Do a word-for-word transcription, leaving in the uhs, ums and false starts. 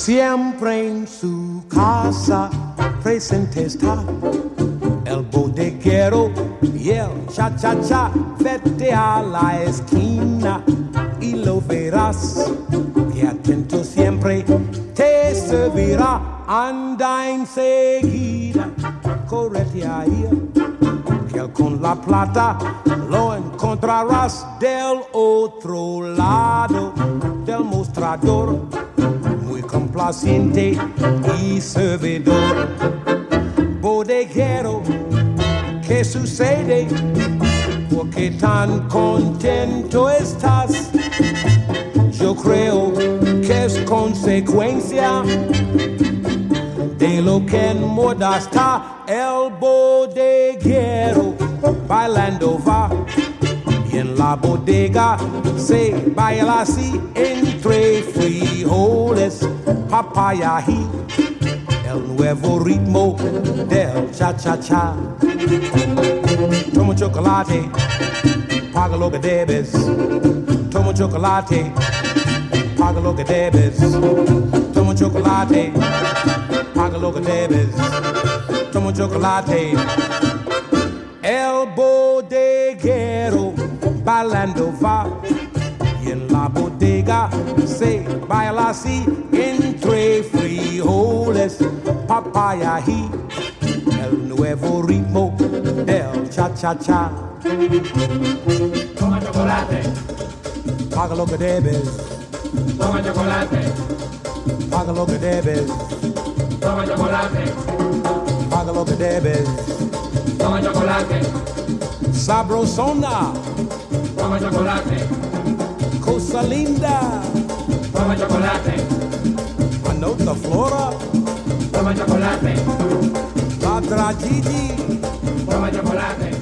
Siempre en su casa presente está el bodeguero y el cha-cha-cha. Vete a la esquina y lo verás, que atento siempre te servirá. Anda enseguida, correte ahí, que él con la plata lo encontrarás del otro lado del mostrador, muy complaciente y servidor. Bodeguero, ¿qué sucede? ¿Por qué tan contento estás? Yo creo que es consecuencia de lo que en moda está. El bodeguero bailando va, y en la bodega se baila así, entre frijoles, papaya y el nuevo ritmo del cha-cha-cha. Toma chocolate, paga lo que debes. Toma chocolate, paga lo que debes. Toma chocolate, paga lo que debes. Toma chocolate. El bodeguero bailando va, y en la bodega se baila así, entre frijoles, papaya y el nuevo ritmo del cha-cha-cha. Toma chocolate, paga lo que debes. Toma chocolate, paga lo que debes. Toma chocolate, paga lo que debes. Toma chocolate, sabrosona. Toma chocolate, cosa linda. Toma chocolate, anota flora. Toma chocolate, ladra Gigi. Toma chocolate.